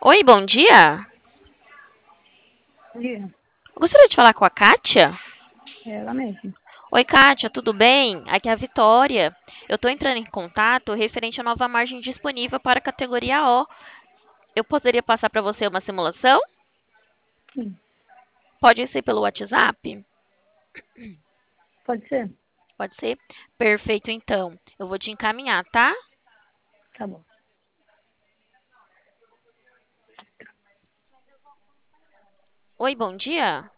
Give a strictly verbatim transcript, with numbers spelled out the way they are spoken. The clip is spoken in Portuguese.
Oi, bom dia. Dia. Eu gostaria de falar com a Kátia. É ela mesmo. Oi, Kátia, tudo bem? Aqui é a Vitória. Eu estou entrando em contato referente à nova margem disponível para a categoria O. Eu poderia passar para você uma simulação? Sim, Pode ser pelo WhatsApp? pode ser? Pode ser? Perfeito, então. Eu vou te encaminhar, tá? Tá bom. Oi, bom dia.